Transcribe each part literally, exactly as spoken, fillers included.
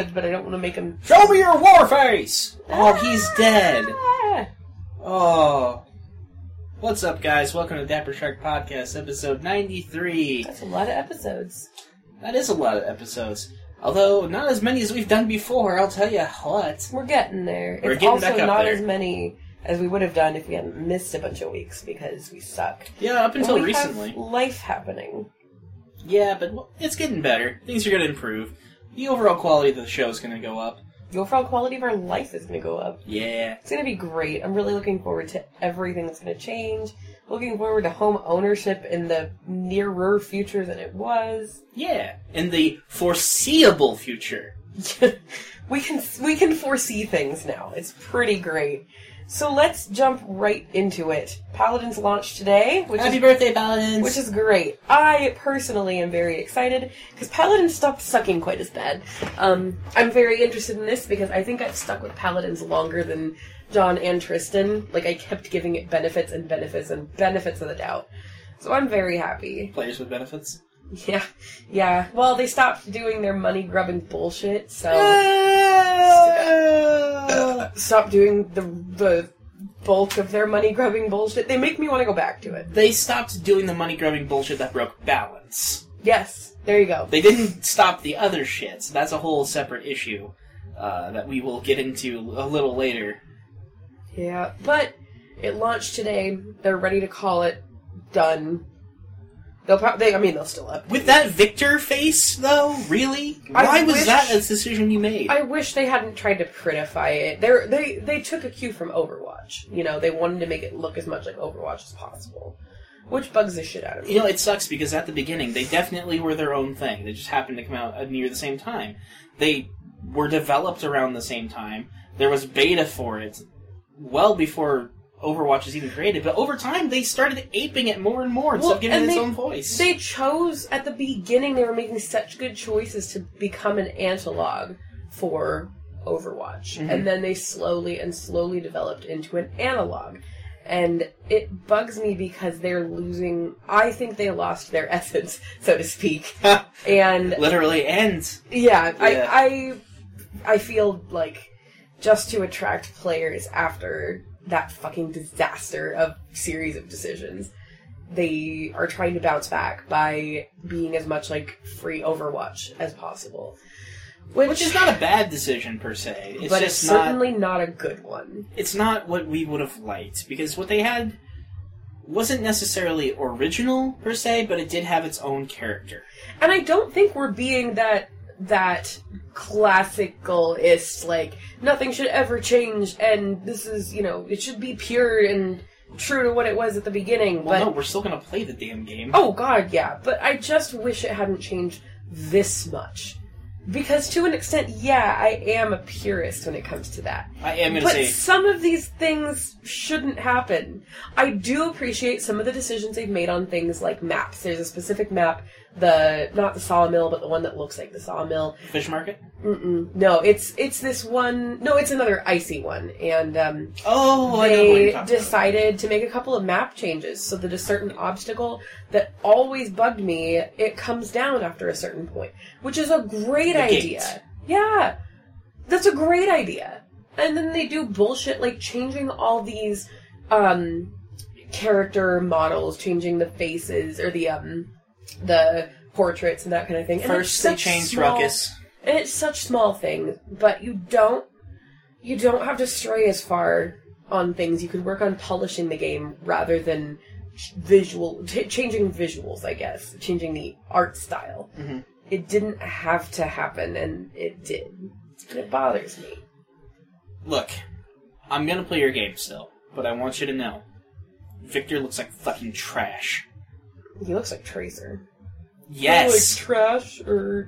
good, but I don't want to make him... Show me your war face! Oh, he's Ah! dead. Oh. What's up, guys? Welcome to Dapper Shark Podcast, episode ninety-three. That's a lot of episodes. That is a lot of episodes. Although, not as many as we've done before, I'll tell you what. We're getting there. We're it's getting also back up not there. as many as we would have done if we hadn't missed a bunch of weeks because we suck. Yeah, up until And we recently. have life happening. Yeah, but well, it's getting better. Things are going to improve. The overall quality of the show is going to go up. The overall quality of our life is going to go up. Yeah. It's going to be great. I'm really looking forward to everything that's going to change. Looking forward to home ownership in the nearer future than it was. Yeah. In the foreseeable future. we can we can foresee things now. It's pretty great. So let's jump right into it. Paladins launched today, which Happy is birthday, Paladins! which is great. I personally am very excited because Paladins stopped sucking quite as bad. Um, I'm very interested in this because I think I've stuck with Paladins longer than John and Tristan. Like, I kept giving it benefits and benefits and benefits of the doubt. So I'm very happy. Players with benefits. Yeah, yeah. Well, they stopped doing their money-grubbing bullshit, so... Stop doing the the bulk of their money-grubbing bullshit. They make me want to go back to it. They stopped doing the money-grubbing bullshit that broke balance. Yes, there you go. They didn't stop the other shit. So that's a whole separate issue uh, that we will get into a little later. Yeah, but it launched today. They're ready to call it done. They'll probably, they, I mean, they'll still update. With that Victor face, though? Really? I Why was wish- that a decision you made? I wish they hadn't tried to prettify it. They're, they they took a cue from Overwatch. You know, they wanted to make it look as much like Overwatch as possible. Which bugs the shit out of me. You know, it sucks because at the beginning, they definitely were their own thing. They just happened to come out at near the same time. They were developed around the same time. There was beta for it well before Overwatch was even created, but over time they started aping it more and more instead Well, of giving and it its they- own voice. They chose, at the beginning, they were making such good choices to become an analog for Overwatch. Mhm. And then they slowly and slowly developed into an analog. And it bugs me because they're losing... I think they lost their essence, so to speak. And, Literally, and yeah, Yeah. I, I, I feel like just to attract players after that fucking disaster of series of decisions, they are trying to bounce back by being as much like free Overwatch as possible. Which, which is not a bad decision per se. It's but just it's not. certainly not a good one. It's not what we would have liked because what they had wasn't necessarily original per se, but it did have its own character. And I don't think we're being that that classicalist, like, nothing should ever change, and this is, you know, it should be pure and true to what it was at the beginning, Well, but... no, we're still gonna play the damn game. Oh, God, yeah, but I just wish it hadn't changed this much. Because to an extent, yeah, I am a purist when it comes to that. I am gonna But say some of these things shouldn't happen. I do appreciate some of the decisions they've made on things like maps. There's a specific map, the not the sawmill, but the one that looks like the sawmill. Fish Market. Mm-mm. No, it's it's this one. No, it's another icy one, and um, Oh, I know what they you're talking decided to make a couple of map changes so that a certain obstacle that always bugged me, it comes down after a certain point, which is a great The idea. gate. Yeah, that's a great idea. And then they do bullshit like changing all these um, character models, changing the faces or the um, the portraits and that kind of thing. And it's First, they such changed small- Ruckus. And it's such small things, but you don't you don't have to stray as far on things. You could work on polishing the game rather than ch- visual t- changing visuals, I guess, changing the art style. Mm-hmm. It didn't have to happen, and it did. And it bothers me. Look, I'm gonna play your game still, but I want you to know, Victor looks like fucking trash. He looks like Tracer. Yes. Like trash, or...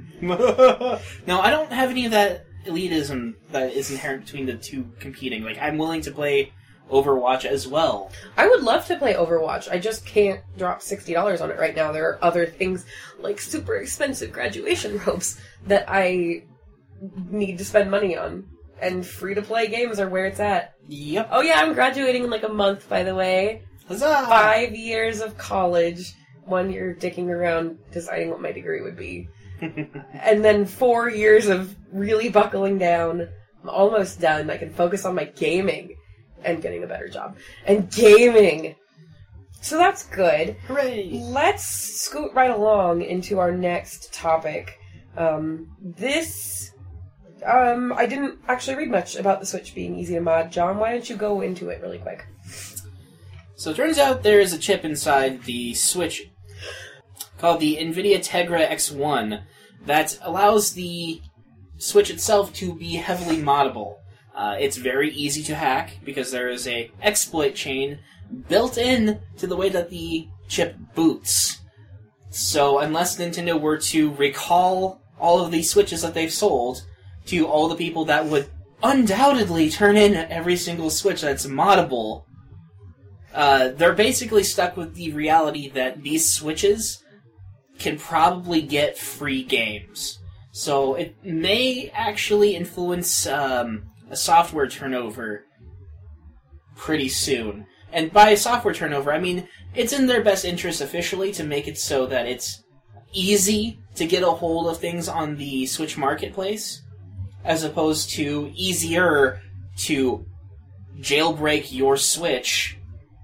No, I don't have any of that elitism that is inherent between the two competing. Like, I'm willing to play Overwatch as well. I would love to play Overwatch. I just can't drop sixty dollars on it right now. There are other things, like super expensive graduation robes, that I need to spend money on. And free-to-play games are where it's at. Yep. Oh yeah, I'm graduating in like a month, by the way. Huzzah! Five years of college. One year dicking around deciding what my degree would be. and then four years of really buckling down. I'm almost done. I can focus on my gaming and getting a better job. And gaming! So that's good. Hooray! Let's scoot right along into our next topic. Um, this... Um, I didn't actually read much about the Switch being easy to mod. John, why don't you go into it really quick? So it turns out there is a chip inside the Switch called the NVIDIA Tegra X one that allows the Switch itself to be heavily moddable. Uh, it's very easy to hack because there is a exploit chain built in to the way that the chip boots. So unless Nintendo were to recall all of the Switches that they've sold to all the people that would undoubtedly turn in every single Switch that's moddable, uh, they're basically stuck with the reality that these Switches can probably get free games. So it may actually influence um, a software turnover pretty soon. And by software turnover, I mean it's in their best interest officially to make it so that it's easy to get a hold of things on the Switch Marketplace, as opposed to easier to jailbreak your Switch.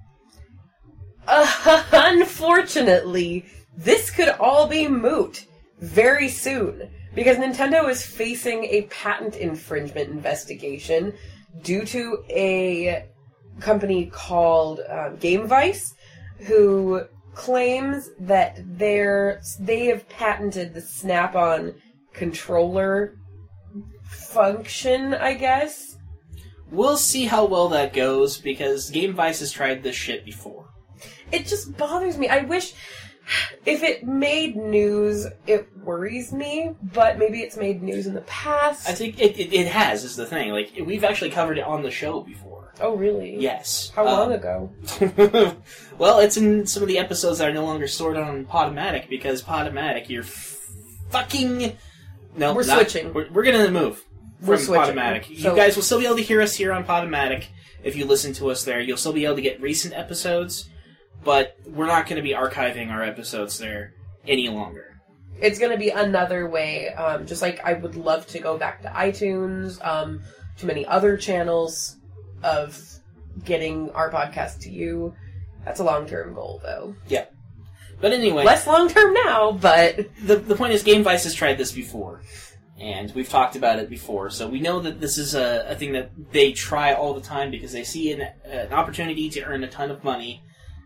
Uh, unfortunately, this could all be moot very soon, because Nintendo is facing a patent infringement investigation due to a company called um, GameVice, who claims that they're, they have patented the Snap-on controller function, I guess. We'll see how well that goes, because GameVice has tried this shit before. It just bothers me. I wish... If it made news, it worries me, but maybe it's made news in the past. I think it, it, it has, is the thing. Like, we've actually covered it on the show before. Oh, really? Yes. How long um, ago? Well, it's in some of the episodes that are no longer stored on Podomatic, because Podomatic, you're f- fucking... No, We're not, switching. We're, we're gonna move from We're switching. Podomatic. So, you guys will still be able to hear us here on Podomatic if you listen to us there. You'll still be able to get recent episodes, but we're not going to be archiving our episodes there any longer. It's going to be another way, um, just like I would love to go back to iTunes, um, to many other channels of getting our podcast to you. That's a long-term goal, though. Yeah. But anyway... Less long-term now, but... The, the point is, GameVice has tried this before, and we've talked about it before, so we know that this is a, a thing that they try all the time because they see an, an opportunity to earn a ton of money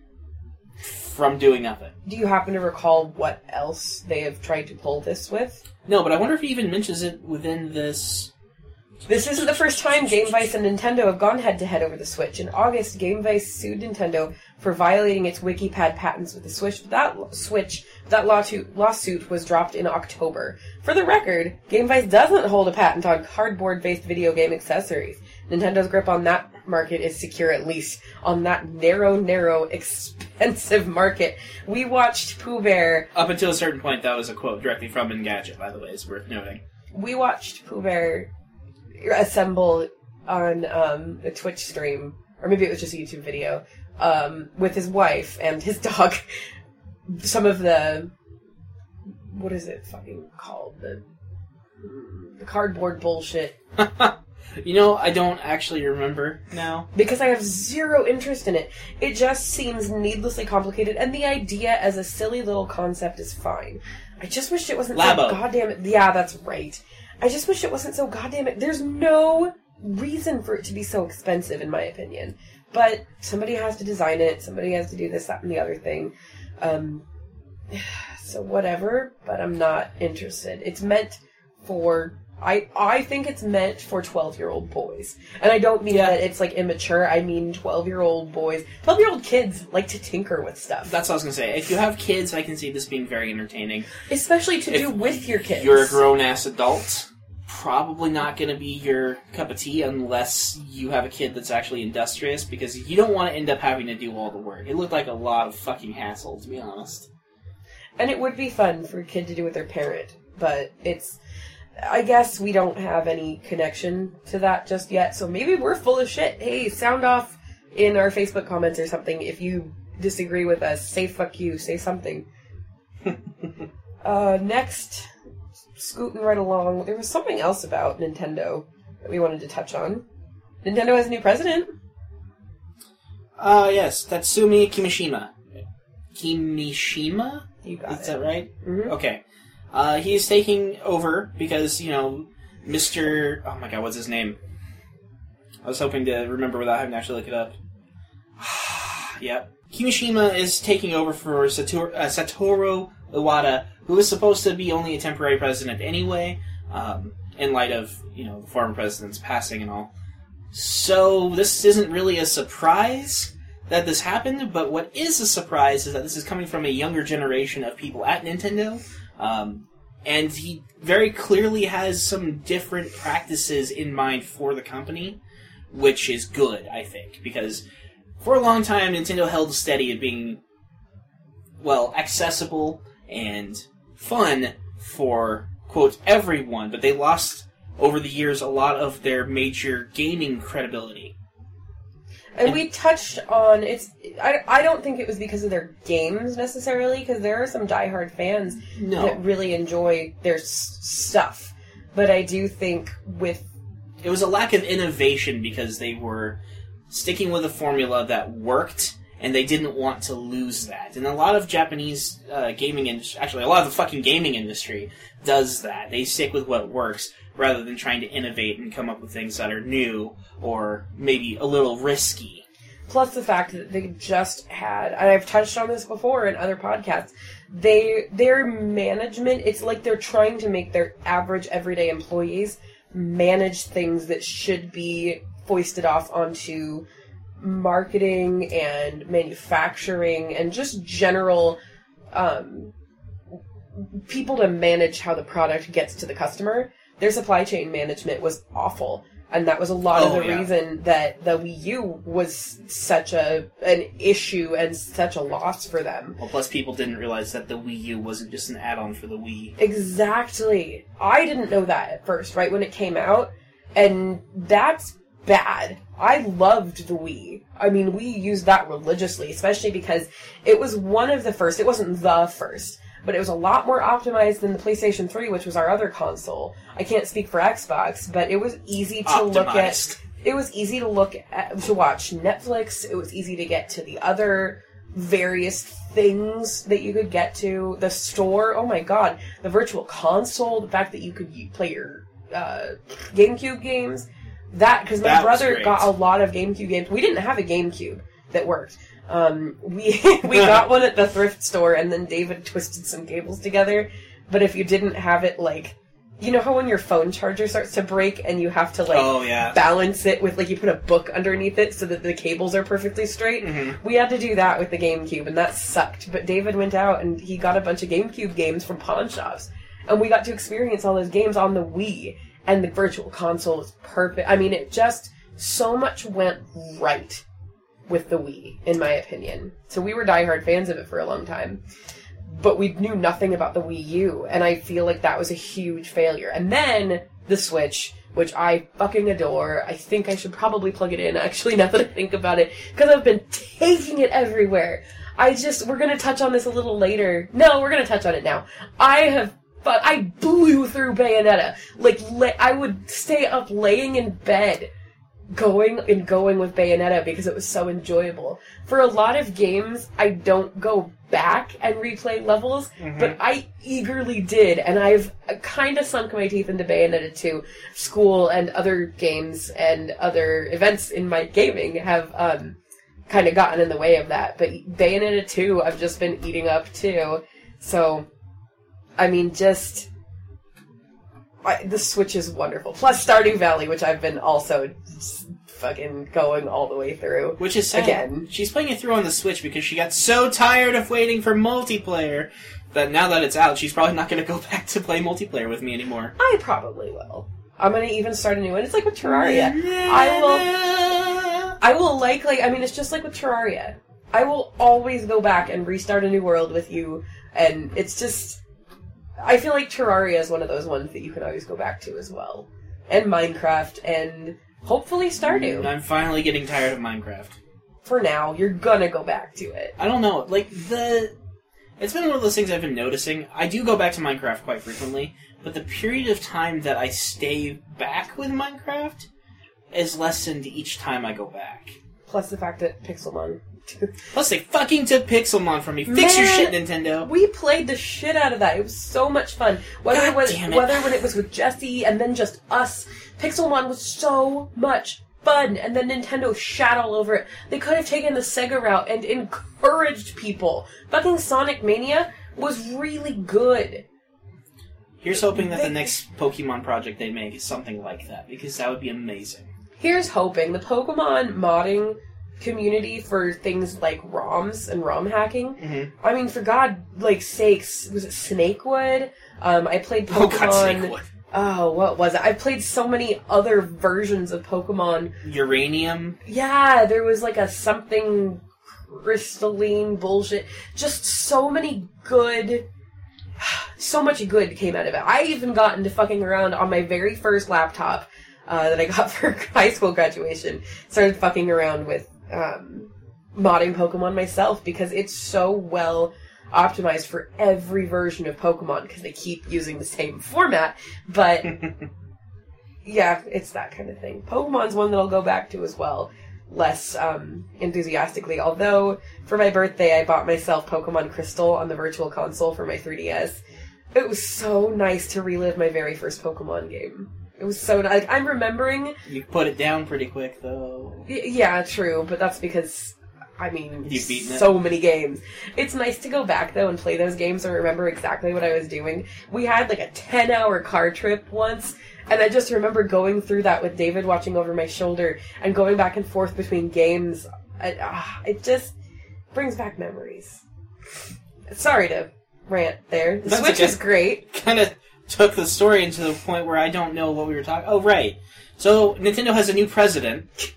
from doing nothing. Do you happen to recall what else they have tried to pull this with? No, but I wonder if he even mentions it within this... This isn't the first time GameVice and Nintendo have gone head-to-head over the Switch. In August, GameVice sued Nintendo for violating its WikiPad patents with the Switch. That Switch, that lawsuit, lawsuit was dropped in October. For the record, GameVice doesn't hold a patent on cardboard-based video game accessories. Nintendo's grip on that market is secure, at least on that narrow, narrow, expensive market. We watched Pooh Bear... Up until a certain point, that was a quote directly from Engadget, by the way, it's worth noting. We watched Pooh Bear assemble on um, a Twitch stream, or maybe it was just a YouTube video, um, with his wife and his dog. Some of the... What is it fucking called? The, the cardboard bullshit. You know, I don't actually remember now. Because I have zero interest in it. It just seems needlessly complicated, and the idea as a silly little concept is fine. I just wish it wasn't Labo. so goddamn... Yeah, that's right. I just wish it wasn't so goddamn... There's no reason for it to be so expensive, in my opinion. But somebody has to design it, somebody has to do this, that, and the other thing. Um, so whatever, but I'm not interested. It's meant for... I, I think it's meant for twelve-year-old boys. And I don't mean Yeah. that it's, like, immature. I mean twelve-year-old boys. twelve-year-old kids like to tinker with stuff. That's what I was going to say. If you have kids, I can see this being very entertaining. Especially to If do with your kids. You're a grown-ass adult. Probably not going to be your cup of tea unless you have a kid that's actually industrious, because you don't want to end up having to do all the work. It looked like a lot of fucking hassle, to be honest. And it would be fun for a kid to do with their parent, but it's... I guess we don't have any connection to that just yet, so maybe we're full of shit. Hey, sound off in our Facebook comments or something if you disagree with us. Say fuck you, say something. uh, next scooting right along. There was something else about Nintendo that we wanted to touch on. Nintendo has a new president. Uh, yes, Tatsumi Kimishima. Kimishima? You got Is it. that right? Mm-hmm. Okay. Uh, he's taking over because, you know, Mister Oh my god, what's his name? I was hoping to remember without having to actually look it up. Yep. Kimishima is taking over for Satoru, uh, Satoru Iwata, who was supposed to be only a temporary president anyway, um, in light of, you know, the former president's passing and all. So this isn't really a surprise that this happened, but what is a surprise is that this is coming from a younger generation of people at Nintendo, um, and he very clearly has some different practices in mind for the company, which is good, I think, because for a long time Nintendo held steady at being, well, accessible and fun for, quote, everyone, but they lost, over the years, a lot of their major gaming credibility. And we touched on, it's. I, I don't think it was because of their games, necessarily, because there are some diehard fans No. that really enjoy their s- stuff. But I do think with... It was a lack of innovation because they were sticking with a formula that worked, and they didn't want to lose that. And a lot of Japanese uh, gaming industry, actually a lot of the fucking gaming industry does that. They stick with what works rather than trying to innovate and come up with things that are new or maybe a little risky. Plus the fact that they just had, and I've touched on this before in other podcasts, they their management, it's like they're trying to make their average everyday employees manage things that should be foisted off onto marketing and manufacturing and just general um, people to manage how the product gets to the customer. Their supply chain management was awful, and that was a lot Oh, of the yeah. reason that the Wii U was such a an issue and such a loss for them. Well, plus people didn't realize that the Wii U wasn't just an add-on for the Wii. Exactly. I didn't know that at first, right when it came out, and that's bad. I loved the Wii. I mean, we used that religiously, especially because it was one of the first, it wasn't the first, but it was a lot more optimized than the PlayStation three, which was our other console. I can't speak for Xbox, but it was easy to look at. Optimized. It was easy to look at, to watch Netflix. It was easy to get to the other various things that you could get to. The store, oh my god, the virtual console, the fact that you could play your uh, GameCube games. That, because my That was brother great. got a lot of GameCube games. We didn't have a GameCube that worked. Um, we we got one at the thrift store, and then David twisted some cables together. But if you didn't have it, like, you know how when your phone charger starts to break and you have to, like, Oh, yeah. balance it with, like, you put a book underneath it so that the cables are perfectly straight? Mhm. We had to do that with the GameCube, and that sucked. But David went out and he got a bunch of GameCube games from pawn shops. And we got to experience all those games on the Wii. And the virtual console was perfect. I mean, it just, so much went right with the Wii, in my opinion. So we were diehard fans of it for a long time. But we knew nothing about the Wii U, and I feel like that was a huge failure. And then, the Switch, which I fucking adore. I think I should probably plug it in, actually, now that I think about it, because I've been taking it everywhere. I just, we're gonna touch on this a little later. No, we're gonna touch on it now. I have But I blew through Bayonetta. Like, la- I would stay up laying in bed going and going with Bayonetta because it was so enjoyable. For a lot of games, I don't go back and replay levels, Mhm. but I eagerly did, and I've kind of sunk my teeth into Bayonetta two. School and other games and other events in my gaming have um, kind of gotten in the way of that, but Bayonetta two I've just been eating up too, so... I mean, just... I, the Switch is wonderful. Plus Stardew Valley, which I've been also just fucking going all the way through. Which is sad. Again. She's playing it through on the Switch because she got so tired of waiting for multiplayer that now that it's out, she's probably not going to go back to play multiplayer with me anymore. I probably will. I'm going to even start a new one. It's like with Terraria. I will... I will likely... I mean, it's just like with Terraria. I will always go back and restart a new world with you, and it's just... I feel like Terraria is one of those ones that you can always go back to as well. And Minecraft, and hopefully Stardew. I'm finally getting tired of Minecraft. For now, you're gonna go back to it. I don't know, like, the... It's been one of those things I've been noticing. I do go back to Minecraft quite frequently, but the period of time that I stay back with Minecraft is lessened each time I go back. Plus the fact that Pixelmon... Plus they fucking took Pixelmon from me. Fix Man, your shit, Nintendo! We played the shit out of that. It was so much fun. Whether God it was, damn it. whether when it was with Jesse and then just us, Pixelmon was so much fun, and then Nintendo shat all over it. They could have taken the Sega route and encouraged people. Fucking Sonic Mania was really good. Here's hoping that They- the next Pokemon project they make is something like that, because that would be amazing. Here's hoping. The Pokemon modding community for things like ROMs and ROM hacking. Mm-hmm. I mean, for God, like, sakes, was it Snakewood? Um, I played Pokemon... Oh god, Snakewood. Oh, what was it? I played so many other versions of Pokemon. Uranium. Yeah, there was like a something crystalline bullshit. Just so many good... So much good came out of it. I even got into fucking around on my very first laptop uh, that I got for high school graduation. Started fucking around with um, modding Pokemon myself because it's so well optimized for every version of Pokemon because they keep using the same format. But yeah, it's that kind of thing. Pokemon's one that I'll go back to as well. Less um, enthusiastically. Although, for my birthday, I bought myself Pokemon Crystal on the Virtual Console for my three D S. It was so nice to relive my very first Pokemon game. It was so nice. Like, I'm remembering... You put it down pretty quick, though. Y- yeah, true, but that's because... I mean, You've beaten it. so many games. It's nice to go back, though, and play those games and remember exactly what I was doing. We had, like, a ten-hour car trip once, and I just remember going through that with David watching over my shoulder and going back and forth between games. I, ah, it just brings back memories. Sorry to rant there. The That's Switch okay. is great. Kind of took the story into the point where I don't know what we were talking... Oh, right. So, Nintendo has a new president.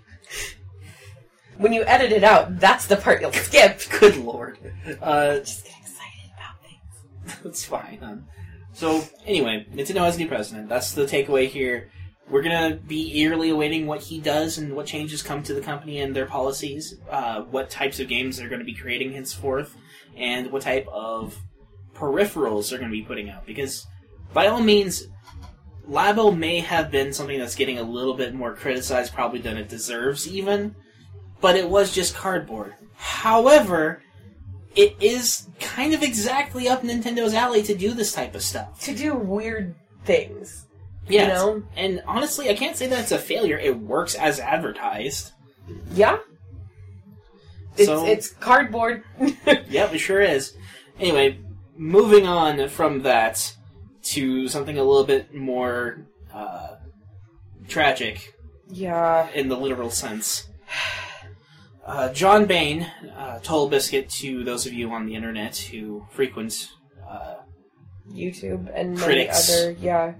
When you edit it out, that's the part you'll skip. Good lord. Uh, Just get excited about things. that's fine. Um, so, anyway, Nintendo has a new president. That's the takeaway here. We're going to be eagerly awaiting what he does and what changes come to the company and their policies, uh, what types of games they're going to be creating henceforth, and what type of peripherals they're going to be putting out. Because, by all means, Labo may have been something that's getting a little bit more criticized probably than it deserves, even, but it was just cardboard. However, it is kind of exactly up Nintendo's alley to do this type of stuff. To do weird things. Yes. You know? And honestly, I can't say that it's a failure. It works as advertised. Yeah. It's, So- it's cardboard. Yep, it sure is. Anyway, moving on from that to something a little bit more uh, tragic Yeah. in the literal sense. Uh, John Bain, uh, Total Biscuit to those of you on the internet who frequent uh, YouTube and many Critics. other, yeah.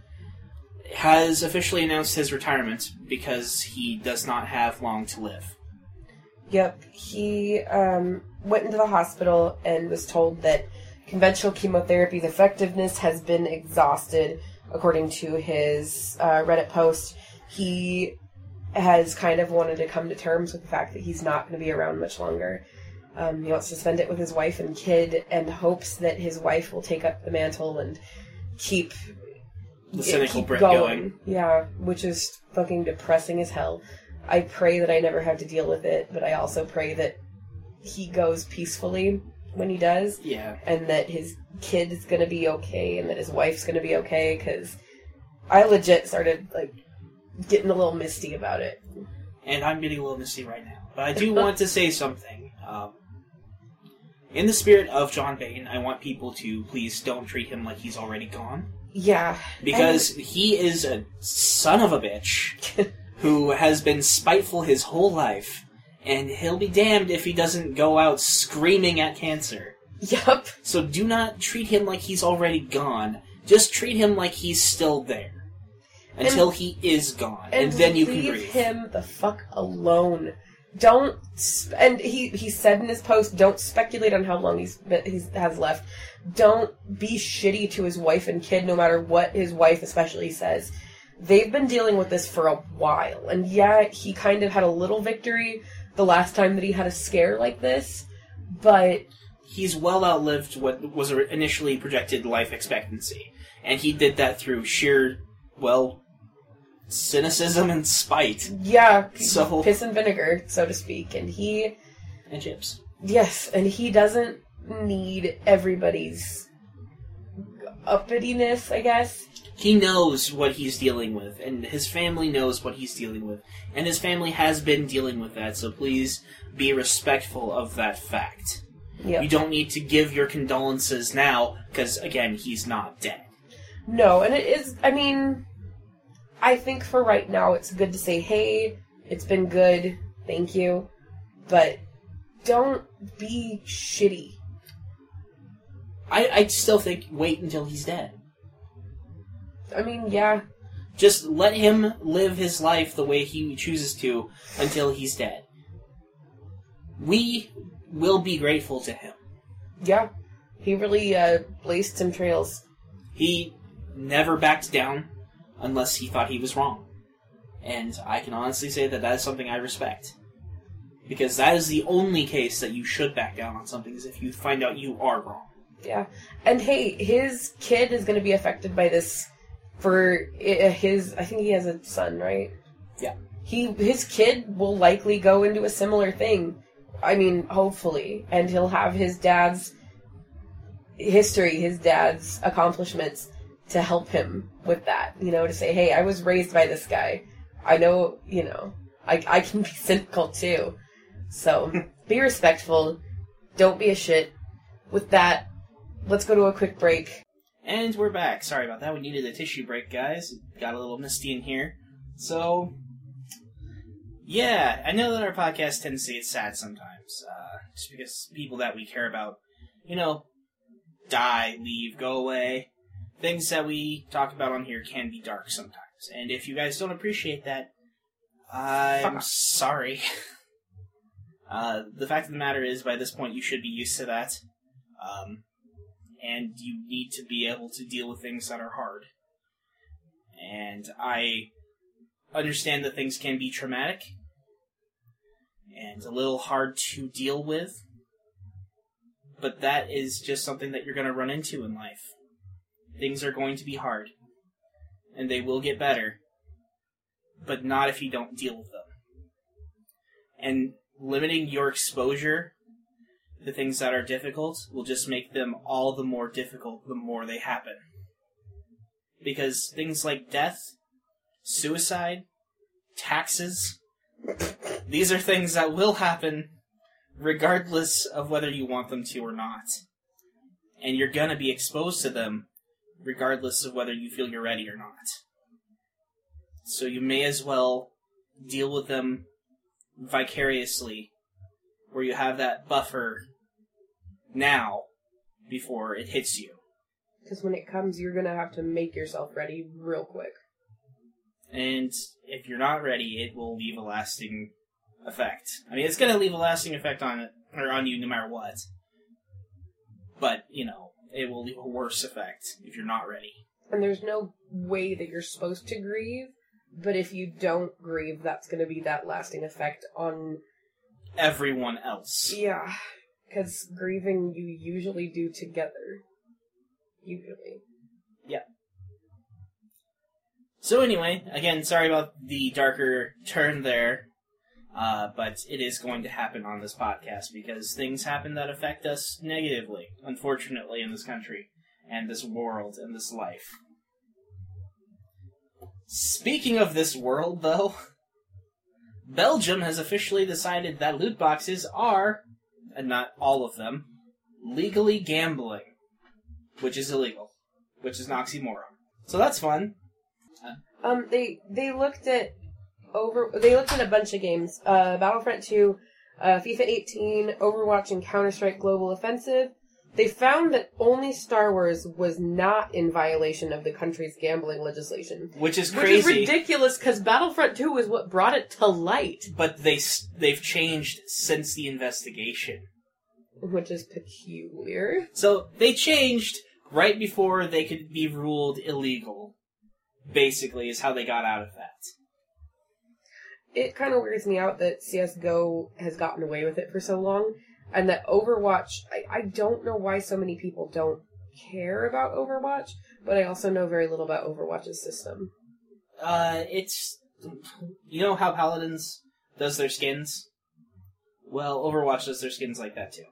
has officially announced his retirement because he does not have long to live. Yep. He um, went into the hospital and was told that conventional chemotherapy's effectiveness has been exhausted, according to his uh, Reddit post. He has kind of wanted to come to terms with the fact that he's not going to be around much longer. Um, he wants to spend it with his wife and kid and hopes that his wife will take up the mantle and keep The Yeah, cynical keep Brit going. going. Yeah, which is fucking depressing as hell. I pray that I never have to deal with it, but I also pray that he goes peacefully when he does, Yeah. and that his kid is gonna be okay, and that his wife's gonna be okay, because I legit started, like, getting a little misty about it. And I'm getting a little misty right now. But I do want to say something. Um, in the spirit of John Bain, I want people to please don't treat him like he's already gone. Yeah. Because he is a son of a bitch who has been spiteful his whole life, and he'll be damned if he doesn't go out screaming at cancer. Yep. So do not treat him like he's already gone. Just treat him like he's still there. Until And- he is gone. And, And, then you can leave grieve. him the fuck alone. Don't, sp- and he, he said in his post, don't speculate on how long he's, he's has left. Don't be shitty to his wife and kid, no matter what his wife especially says. They've been dealing with this for a while, and yeah, he kind of had a little victory the last time that he had a scare like this, but he's well outlived what was initially projected life expectancy. And he did that through sheer, well, cynicism and spite. Yeah, so, piss and vinegar, so to speak. And he... And chips. Yes, and he doesn't need everybody's uppityness, I guess. He knows what he's dealing with, and his family knows what he's dealing with. And his family has been dealing with that, so please be respectful of that fact. Yep. You don't need to give your condolences now, because, again, he's not dead. No, and it is, I mean, I think for right now it's good to say, hey, it's been good, thank you, but don't be shitty. I, I'd still think wait until he's dead. I mean, yeah. Just let him live his life the way he chooses to until he's dead. We will be grateful to him. Yeah. He really uh, blazed some trails. He never backed down unless he thought he was wrong. And I can honestly say that that is something I respect. Because that is the only case that you should back down on something, is if you find out you are wrong. Yeah. And hey, his kid is going to be affected by this for his, I think he has a son, right? Yeah. He, his kid will likely go into a similar thing. I mean, hopefully. And he'll have his dad's history, his dad's accomplishments to help him with that. You know, to say, hey, I was raised by this guy. I know, you know, I, I can be cynical too. So, be respectful. Don't be a shit. With that, let's go to a quick break. And we're back. Sorry about that. We needed a tissue break, guys. Got a little misty in here. So, yeah, I know that our podcast tends to get sad sometimes. Uh, just because people that we care about, you know, die, leave, go away. Things that we talk about on here can be dark sometimes. And if you guys don't appreciate that, I'm Fuck. sorry. uh, the fact of the matter is, by this point, you should be used to that. Um... And you need to be able to deal with things that are hard. And I understand that things can be traumatic and a little hard to deal with. But that is just something that you're going to run into in life. Things are going to be hard. And they will get better. But not if you don't deal with them. And limiting your exposure the things that are difficult will just make them all the more difficult the more they happen. Because things like death, suicide, taxes, these are things that will happen regardless of whether you want them to or not. And you're gonna be exposed to them regardless of whether you feel you're ready or not. So you may as well deal with them vicariously, where you have that buffer now before it hits you. Because when it comes, you're going to have to make yourself ready real quick. And if you're not ready, it will leave a lasting effect. I mean, it's going to leave a lasting effect on it, or on you no matter what. But, you know, it will leave a worse effect if you're not ready. And there's no way that you're supposed to grieve, but if you don't grieve, that's going to be that lasting effect on everyone else. Yeah, because grieving you usually do together. Usually. Yeah. So anyway, again, sorry about the darker turn there, uh, but it is going to happen on this podcast because things happen that affect us negatively, unfortunately, in this country, and this world, and this life. Speaking of this world, though, Belgium has officially decided that loot boxes are, and not all of them, legally gambling, which is illegal, which is an oxymoron. So that's fun. Uh, um, they they looked at over they looked at a bunch of games: uh, Battlefront two, uh, FIFA eighteen, Overwatch, and Counter-Strike Global Offensive. They found that only Star Wars was not in violation of the country's gambling legislation. Which is crazy. Which is ridiculous, because Battlefront two is what brought it to light. But they, they've changed since the investigation. Which is peculiar. So, they changed right before they could be ruled illegal, basically, is how they got out of that. It kind of weirds me out that C S G O has gotten away with it for so long. and that Overwatch, I, I don't know why so many people don't care about Overwatch, but I also know very little about Overwatch's system. Uh, it's... You know how Paladins does their skins? Well, Overwatch does their skins like that, too.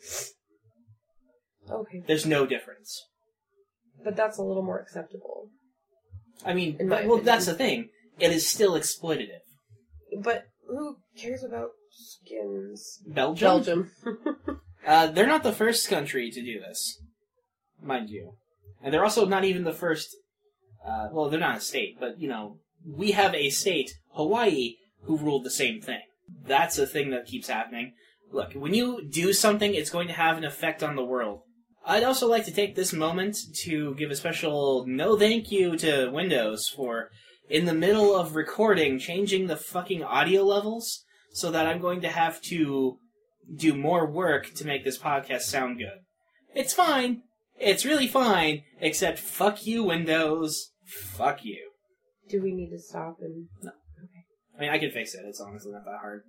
Okay. There's no difference. But that's a little more acceptable. I mean, In but, my well, opinion. that's the thing. It is still exploitative. But who cares about skins? Belgium? Belgium. Uh, they're not the first country to do this, mind you. And they're also not even the first... Uh, well, they're not a state, but, you know, we have a state, Hawaii, who ruled the same thing. That's a thing that keeps happening. Look, when you do something, it's going to have an effect on the world. I'd also like to take this moment to give a special no thank you to Windows for, in the middle of recording, changing the fucking audio levels so that I'm going to have to do more work to make this podcast sound good. It's fine. It's really fine, except fuck you, Windows. Fuck you. Do we need to stop and... No. I mean, I can fix it. It's honestly not that hard.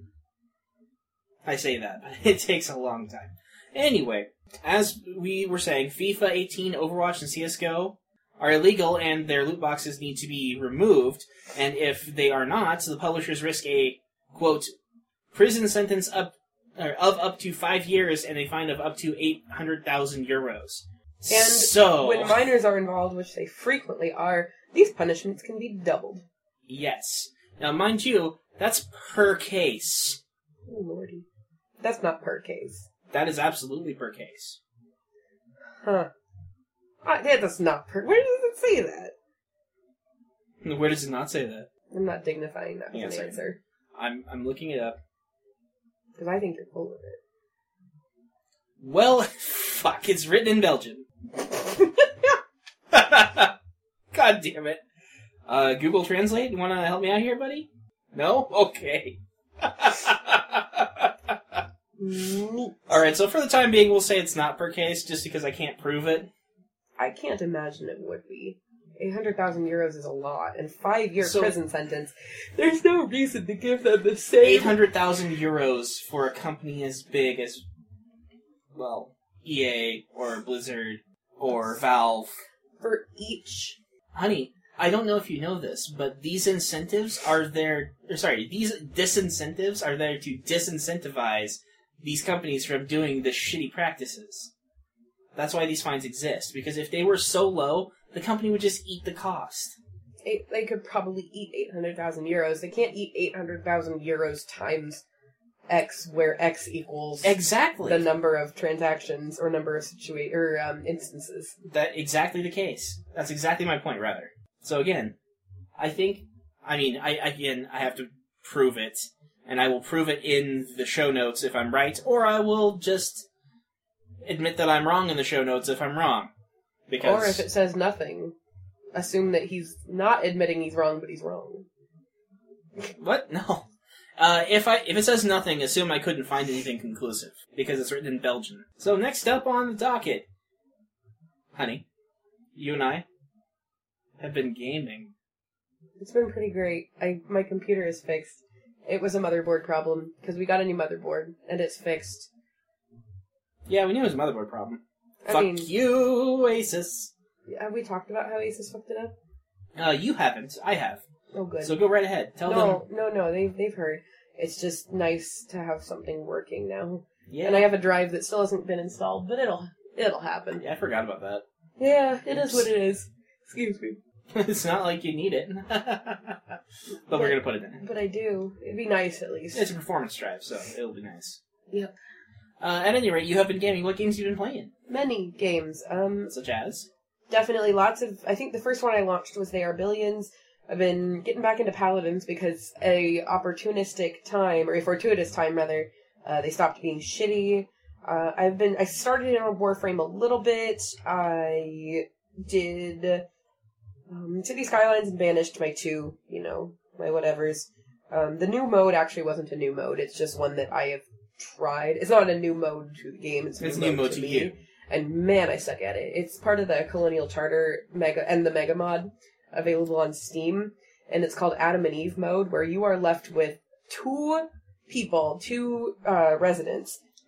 I say that, but it takes a long time. Anyway, as we were saying, FIFA eighteen, Overwatch, and C S G O are illegal, and their loot boxes need to be removed. And if they are not, the publishers risk a, quote, prison sentence up or of up to five years and a fine of up to eight hundred thousand euros. And so, when minors are involved, which they frequently are, these punishments can be doubled. yes. Now, mind you, that's per case. Oh, lordy. That's not per case. That is absolutely per case. Huh. Uh, yeah, that's not per... Where does it say that? Where does it not say that? I'm not dignifying that Yeah, with an sorry. answer. I'm I'm looking it up. Because I think you're full of it. Well, fuck, it's written in Belgian. God damn it. Uh, Google Translate, you want to help me out here, buddy? No? Okay. Alright, so for the time being, we'll say it's not per case, just because I can't prove it. I can't imagine it would be. eight hundred thousand euros is a lot, and five-year So- prison sentence. There's no reason to give them the same... eight hundred thousand euros for a company as big as, well, E A, or Blizzard, or Valve. For each... Honey, I don't know if you know this, but these incentives are there... Or sorry, these disincentives are there to disincentivize these companies from doing the shitty practices. That's why these fines exist, because if they were so low, the company would just eat the cost. Eight, they could probably eat eight hundred thousand euros. They can't eat eight hundred thousand euros times X, where X equals Exactly. the number of transactions or number of situa- or um, instances. That exactly the case. That's exactly my point, rather. So again, I think, I mean, I again, I have to prove it, and I will prove it in the show notes if I'm right, or I will just admit that I'm wrong in the show notes if I'm wrong. Because Or if it says nothing, assume that he's not admitting he's wrong, but he's wrong. What? No. Uh, if I if it says nothing, assume I couldn't find anything conclusive, because it's written in Belgian. So next up on the docket, honey, you and I have been gaming. It's been pretty great. I my computer is fixed. It was a motherboard problem, because we got a new motherboard, and it's fixed. Yeah, we knew it was a motherboard problem. I Fuck mean- you, Asus. Have we talked about how Asus fucked it up? Uh, you haven't. I have. Oh, good. So go right ahead. Tell them. no, no, no, they've, they've heard. It's just nice to have something working now. Yeah. And I have a drive that still hasn't been installed, but it'll it'll happen. Yeah, I forgot about that. Yeah, it is what it is. Excuse me. It's not like you need it. But we're going to put it in. But I do. It'd be nice, at least. It's a performance drive, so it'll be nice. Yep. Uh, at any rate, you have been gaming. What games have you been playing? Many games. Um, Such as? definitely lots of... I think the first one I launched was They Are Billions. I've been getting back into Paladins because a opportunistic time, or a fortuitous time, rather, uh, they stopped being shitty. Uh, I've been... I started in on Warframe a little bit. I did... Um, City Skylines and Banished, my two, you know, my whatevers. Um, the new mode actually wasn't a new mode. It's just one that I have tried. It's not a new mode to the game. It's, It's new, new mode to to me. you. And man, I suck at it. It's part of the Colonial Charter mega and the Mega Mod available on Steam, and it's called Adam and Eve mode, where you are left with two people, two uh, residents,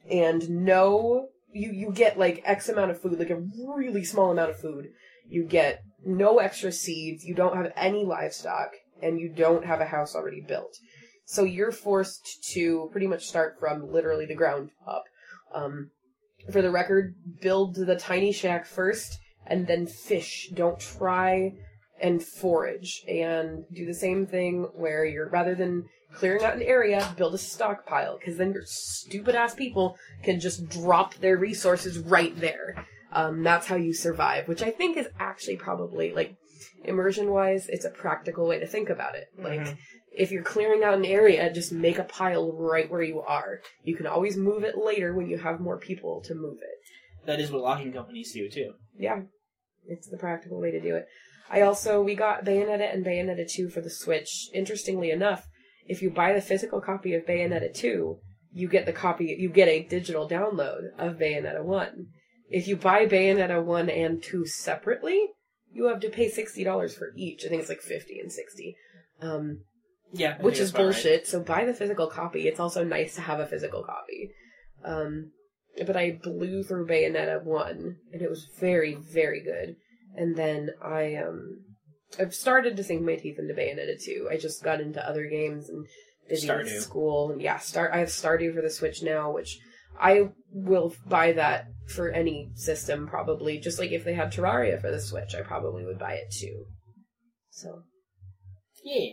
and no, you, you get like X amount of food, like a really small amount of food. You get no extra seeds, you don't have any livestock, and you don't have a house already built. So you're forced to pretty much start from literally the ground up. Um, for the record, build the tiny shack first, and then fish. Don't try and forage. And do the same thing where you're, rather than clearing out an area, build a stockpile, because then your stupid-ass people can just drop their resources right there. Um, that's how you survive, which I think is actually probably, like, immersion-wise, it's a practical way to think about it. Like, mm-hmm. if you're clearing out an area, just make a pile right where you are. You can always move it later when you have more people to move it. That is what logging companies do, too. Yeah, it's the practical way to do it. I also, we got Bayonetta and Bayonetta two for the Switch. Interestingly enough, if you buy the physical copy of Bayonetta two, you get the copy, you get a digital download of Bayonetta one. If you buy Bayonetta one and two separately, you have to pay sixty dollars for each. I think it's like fifty and sixty. Um, yeah. Which is bullshit. Right. So buy the physical copy. It's also nice to have a physical copy. Um, but I blew through Bayonetta one, and it was very, very good. And then I, um, I've started to sink my teeth into Bayonetta two. I just got into other games and busy with school. And yeah, start. I have Stardew for the Switch now, which I will buy that for any system, probably. Just like if they had Terraria for the Switch, I probably would buy it too. So. Yeah.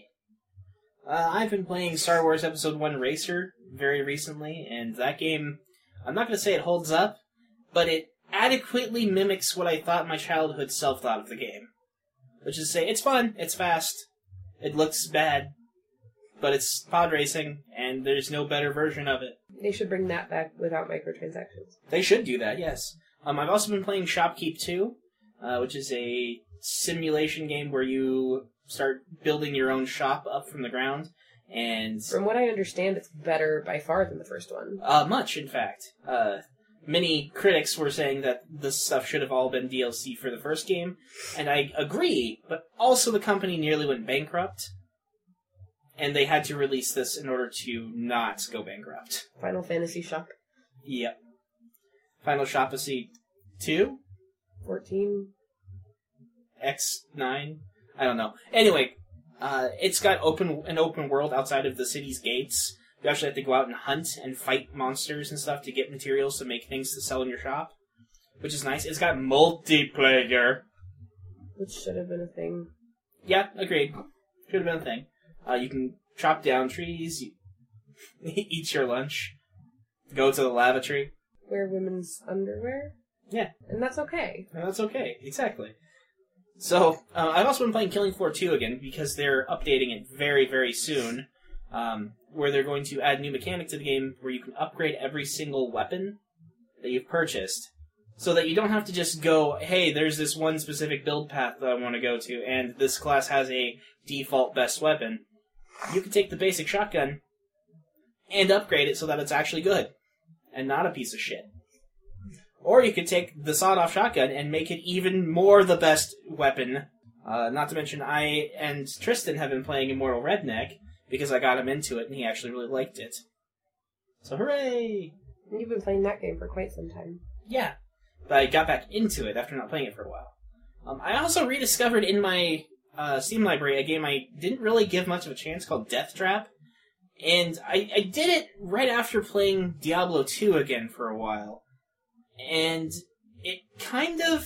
Uh, I've been playing Star Wars Episode one Racer very recently, and that game, I'm not going to say it holds up, but it adequately mimics what I thought my childhood self thought of the game. Which is to say, it's fun, it's fast, it looks bad, but it's pod racing, and there's no better version of it. They should bring that back without microtransactions. They should do that, yes. Um, I've also been playing Shopkeep two, uh, which is a simulation game where you start building your own shop up from the ground. And from what I understand, it's better by far than the first one. Uh, much, in fact. Uh, many critics were saying that this stuff should have all been D L C for the first game, and I agree, but also the company nearly went bankrupt. And they had to release this in order to not go bankrupt. Final Fantasy Shop. Yep. Final Fantasy two? fourteen? X nine? I don't know. Anyway, uh, it's got open an open world outside of the city's gates. You actually have to go out and hunt and fight monsters and stuff to get materials to make things to sell in your shop, which is nice. It's got multiplayer. Which should have been a thing. Yeah, agreed. Should have been a thing. Uh, you can chop down trees, you eat your lunch, go to the lava tree. Wear women's underwear? Yeah. And that's okay. And that's okay, exactly. So, uh, I've also been playing Killing Floor two again, because they're updating it very, very soon, um, where they're going to add new mechanics to the game where you can upgrade every single weapon that you've purchased, so that you don't have to just go, hey, there's this one specific build path that I want to go to, and this class has a default best weapon. You can take the basic shotgun and upgrade it so that it's actually good, and not a piece of shit. Or you could take the sawed-off shotgun and make it even more the best weapon. Uh, not to mention, I and Tristan have been playing Immortal Redneck, because I got him into it, and he actually really liked it. So hooray! You've been playing that game for quite some time. Yeah, but I got back into it after not playing it for a while. Um, I also rediscovered in my uh, Steam library a game I didn't really give much of a chance called Death Trap, and I, I did it right after playing Diablo two again for a while. And it kind of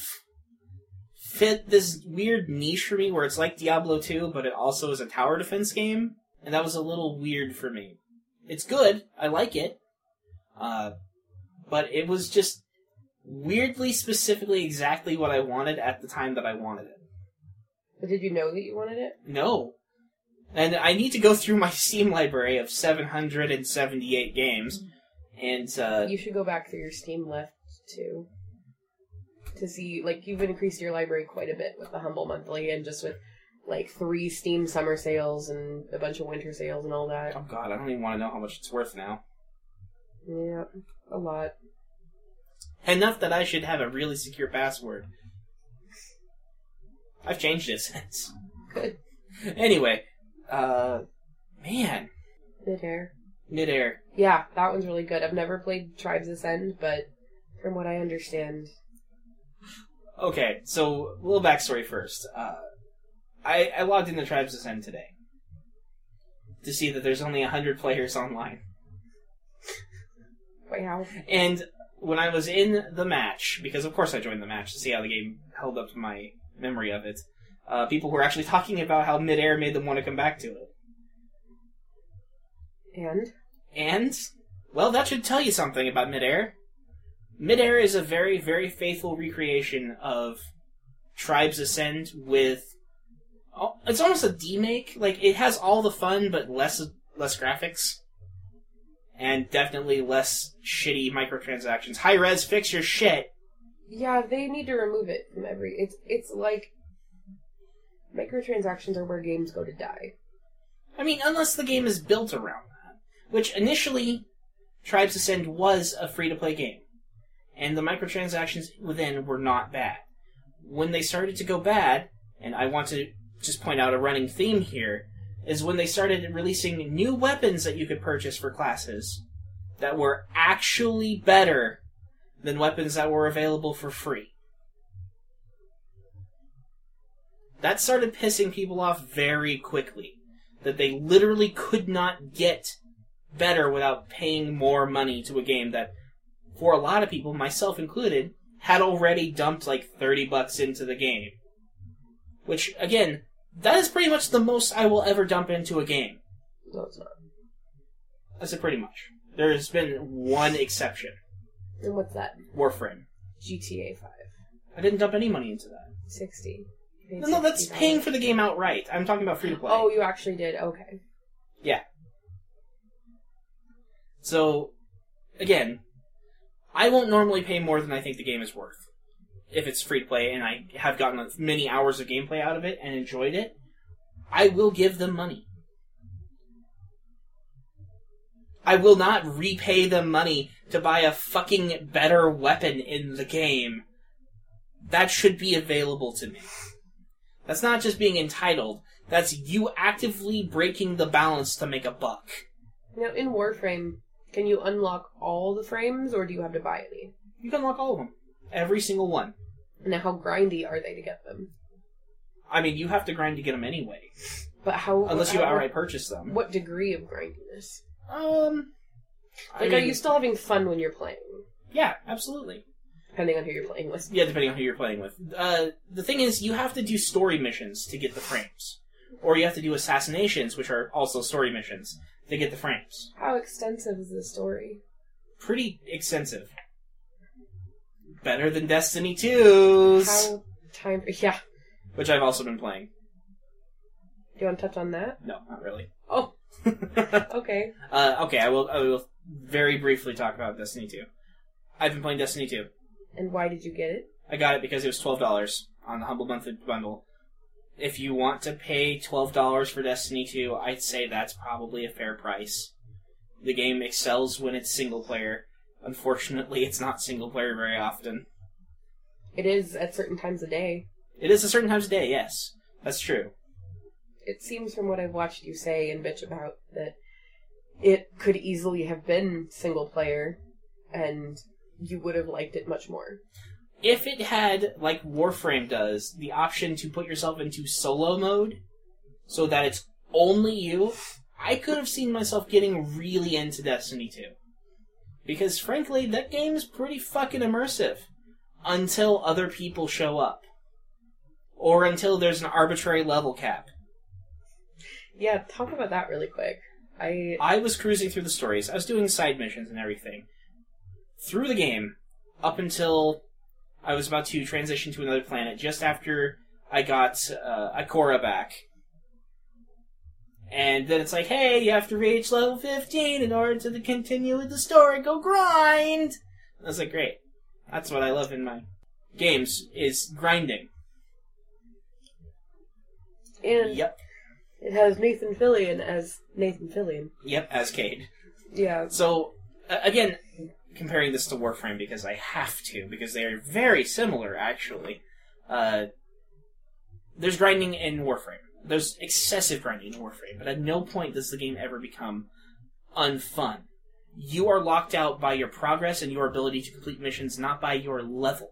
fit this weird niche for me where it's like Diablo two, but it also is a tower defense game. And that was a little weird for me. It's good. I like it. Uh, but it was just weirdly, specifically exactly what I wanted at the time that I wanted it. But did you know that you wanted it? No. And I need to go through my Steam library of seven hundred seventy-eight games. And uh, you should go back through your Steam list too, to see, like, you've increased your library quite a bit with the Humble Monthly and just with, like, three Steam summer sales and a bunch of winter sales and all that. Oh god, I don't even want to know how much it's worth now. Yeah, a lot. Enough that I should have a really secure password. I've changed it since. Good. Anyway, uh, man. Mid-air. Midair. Yeah, that one's really good. I've never played Tribes Ascend, but from what I understand... Okay, so a little backstory first. Uh, I, I logged into Tribes Ascend today to see that there's only one hundred players online. Wow. And when I was in the match, because of course I joined the match to see how the game held up to my memory of it, uh, people were actually talking about how Midair made them want to come back to it. And? And, well, that should tell you something about Midair. Midair is a very, very faithful recreation of Tribes Ascend with... Oh, it's almost a demake. Like, it has all the fun, but less less graphics. And definitely less shitty microtransactions. Hi-res, fix your shit! Yeah, they need to remove it from every... It's, it's like... Microtransactions are where games go to die. I mean, unless the game is built around that. Which, initially, Tribes Ascend was a free-to-play game. And the microtransactions within were not bad. When they started to go bad, and I want to just point out a running theme here, is when they started releasing new weapons that you could purchase for classes that were actually better than weapons that were available for free. That started pissing people off very quickly. That they literally could not get better without paying more money to a game that, for a lot of people, myself included, had already dumped like thirty bucks into the game. Which, again, that is pretty much the most I will ever dump into a game. No, it's not. I said pretty much. There's been one exception. And what's that? Warframe. G T A five. I didn't dump any money into that. sixty. No, no, that's paying for the game outright. I'm talking about free-to-play. Oh, you actually did? Okay. Yeah. So, again, I won't normally pay more than I think the game is worth. If it's free-to-play and I have gotten many hours of gameplay out of it and enjoyed it, I will give them money. I will not repay them money to buy a fucking better weapon in the game. That should be available to me. That's not just being entitled. That's you actively breaking the balance to make a buck. Now, in Warframe, can you unlock all the frames, or do you have to buy any? You can unlock all of them. Every single one. Now, how grindy are they to get them? I mean, you have to grind to get them anyway. But how... Unless you how, outright purchase them. What degree of grindiness? Um... Like, I mean, are you still having fun when you're playing? Yeah, absolutely. Depending on who you're playing with. Yeah, depending on who you're playing with. Uh, the thing is, you have to do story missions to get the frames. Or you have to do assassinations, which are also story missions, to get the frames. How extensive is the story? Pretty extensive. Better than Destiny two's! How time... Yeah. Which I've also been playing. Do you want to touch on that? No, not really. Oh. Okay. Uh, okay, I will, I will very briefly talk about Destiny two. I've been playing Destiny two. And why did you get it? I got it because it was twelve dollars on the Humble Monthly Bundle. If you want to pay twelve dollars for Destiny two, I'd say that's probably a fair price. The game excels when it's single player. Unfortunately, it's not single player very often. It is at certain times of day. It is at certain times of day, yes. That's true. It seems from what I've watched you say and bitch about that it could easily have been single player and you would have liked it much more. If it had, like Warframe does, the option to put yourself into solo mode so that it's only you, I could have seen myself getting really into Destiny two. Because, frankly, that game's pretty fucking immersive. Until other people show up. Or until there's an arbitrary level cap. Yeah, talk about that really quick. I I was cruising through the stories. I was doing side missions and everything. Through the game, up until I was about to transition to another planet, just after I got uh, Ikora back. And then it's like, hey, you have to reach level fifteen in order to continue with the story. Go grind! I was like, great. That's what I love in my games, is grinding. And Yep. it has Nathan Fillion as Nathan Fillion. Yep, as Cade. Yeah. So, uh, again, comparing this to Warframe, because I have to, because they are very similar, actually. Uh, there's grinding in Warframe. There's excessive grinding in Warframe, but at no point does the game ever become unfun. You are locked out by your progress and your ability to complete missions, not by your level.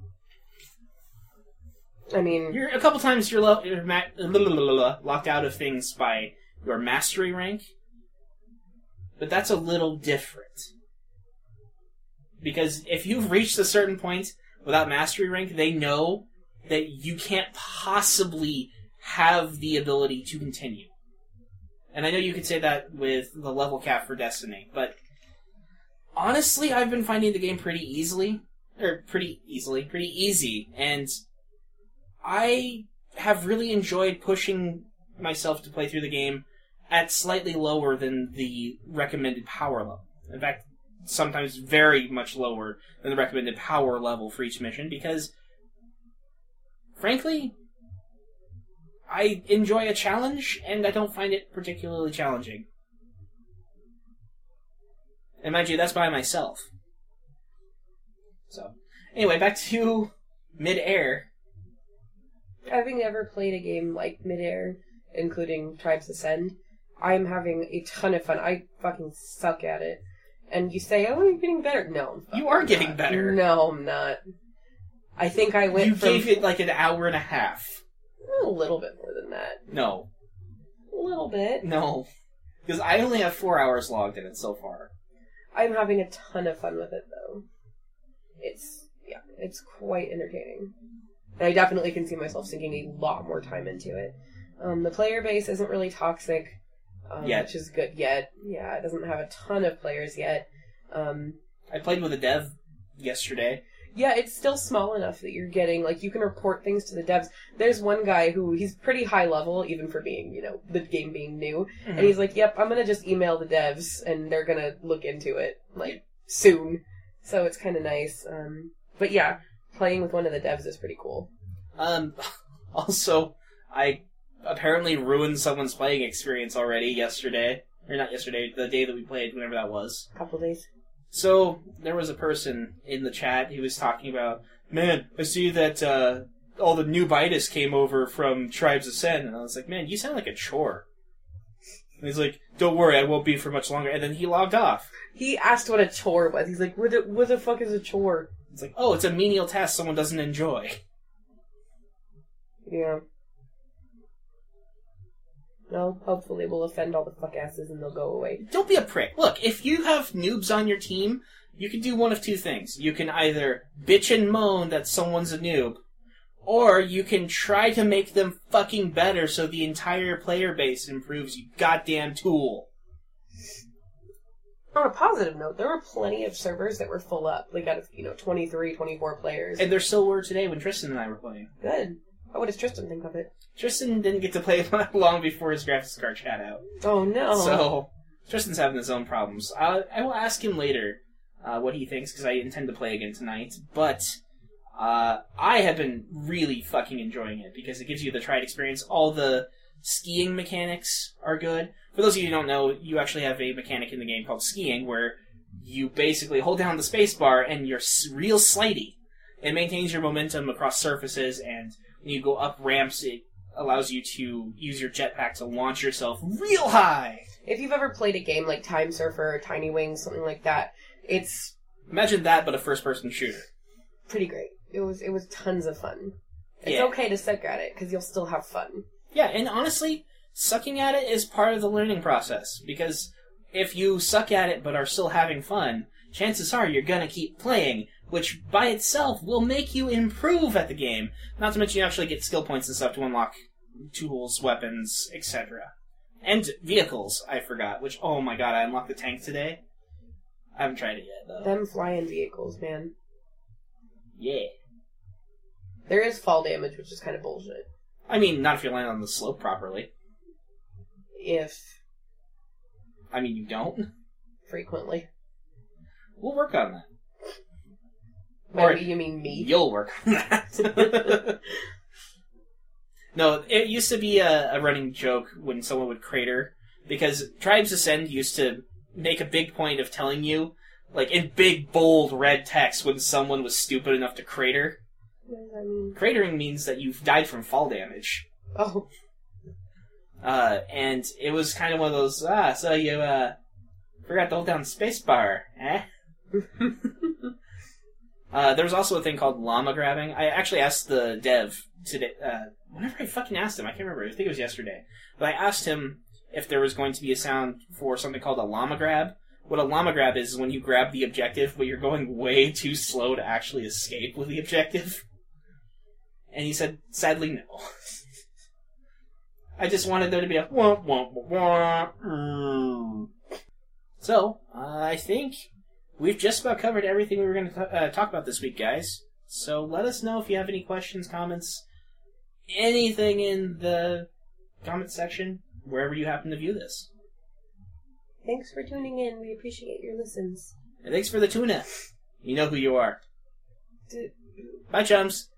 I mean... You're, a couple times you're, lo- you're ma- locked out of things by your mastery rank, but that's a little different. Because if you've reached a certain point without mastery rank, they know that you can't possibly have the ability to continue. And I know you could say that with the level cap for Destiny, but honestly, I've been finding the game pretty easily, or pretty easily, pretty easy, and I have really enjoyed pushing myself to play through the game at slightly lower than the recommended power level. In fact, sometimes very much lower than the recommended power level for each mission, because, frankly, I enjoy a challenge, and I don't find it particularly challenging. And mind you, that's by myself. So, anyway, back to Mid-Air. Having never played a game like Mid-Air, including Tribes Ascend, I'm having a ton of fun. I fucking suck at it. And you say, oh, you're getting better. No, I'm You are not. getting better. No, I'm not. I think I went You from... gave it like an hour and a half. A little bit more than that. No. A little bit. No. Because I only have four hours logged in it so far. I'm having a ton of fun with it, though. It's, yeah, it's quite entertaining. And I definitely can see myself sinking a lot more time into it. Um, the player base isn't really toxic, um, Yet. which is good yet. Yeah, it doesn't have a ton of players yet. Um, I played with a dev yesterday. yeah, it's still small enough that you're getting, like, you can report things to the devs. There's one guy who, he's pretty high level, even for being, you know, the game being new. Mm-hmm. And he's like, yep, I'm gonna just email the devs, and they're gonna look into it, like, soon. So it's kind of nice. Um, but yeah, playing with one of the devs is pretty cool. Um, also, I apparently ruined someone's playing experience already yesterday. Or not yesterday, the day that we played, whenever that was. Couple days. So, there was a person in the chat who was talking about, man, I see that uh, all the new Bitus came over from Tribes Ascend. And I was like, man, you sound like a chore. And he's like, don't worry, I won't be for much longer. And then he logged off. He asked what a chore was. He's like, what the, what the fuck is a chore? It's like, oh, it's a menial task someone doesn't enjoy. Yeah. Well, hopefully we'll offend all the fuck asses and they'll go away. Don't be a prick. Look, if you have noobs on your team, you can do one of two things. You can either bitch and moan that someone's a noob, or you can try to make them fucking better so the entire player base improves, you goddamn tool. On a positive note, there were plenty of servers that were full up. Like, out of, you know, twenty-three, twenty-four players. And there still were today when Tristan and I were playing. Good. Oh, what does Tristan think of it? Tristan didn't get to play long before his graphics card chat out. Oh, no. So, Tristan's having his own problems. I, I will ask him later uh, what he thinks, because I intend to play again tonight. But uh, I have been really fucking enjoying it, because it gives you the tried experience. All the skiing mechanics are good. For those of you who don't know, you actually have a mechanic in the game called skiing, where you basically hold down the spacebar and you're real slidey. It maintains your momentum across surfaces, and when you go up ramps, it allows you to use your jetpack to launch yourself real high. If you've ever played a game like Time Surfer or Tiny Wings, something like that, it's Imagine that, but a first-person shooter. pretty great. It was it was tons of fun. It's Yeah. okay to suck at it, because you'll still have fun. Yeah, and honestly, sucking at it is part of the learning process, because if you suck at it but are still having fun, chances are you're gonna keep playing, which by itself will make you improve at the game. Not to mention you actually get skill points and stuff to unlock tools, weapons, et cetera. And vehicles, I forgot, which, oh my god, I unlocked the tank today. I haven't tried it yet, though. Them flying vehicles, man. Yeah. There is fall damage, which is kind of bullshit. I mean, not if you land on the slope properly. If I mean, you don't. frequently. We'll work on that. By Or we, you mean me? You'll work on that. No, it used to be a, a running joke when someone would crater, because Tribes Ascend used to make a big point of telling you, like in big, bold, red text, when someone was stupid enough to crater. What does that mean? Cratering means that you've died from fall damage. Oh, Uh, and it was kind of one of those, ah, so you, uh, Forgot to hold down spacebar, eh? uh, there was also a thing called llama grabbing. I actually asked the dev today, uh, whenever I fucking asked him, I can't remember, I think it was yesterday, but I asked him if there was going to be a sound for something called a llama grab. What a llama grab is, is when you grab the objective, but you're going way too slow to actually escape with the objective. And he said, sadly, no. I just wanted there to be a wah, wah, wah, wah. So, uh, I think we've just about covered everything we were going to uh, talk about this week, guys. So let us know if you have any questions, comments, anything in the comments section, wherever you happen to view this. Thanks for tuning in. We appreciate your listens. And thanks for the tuna. You know who you are. D- Bye, chums.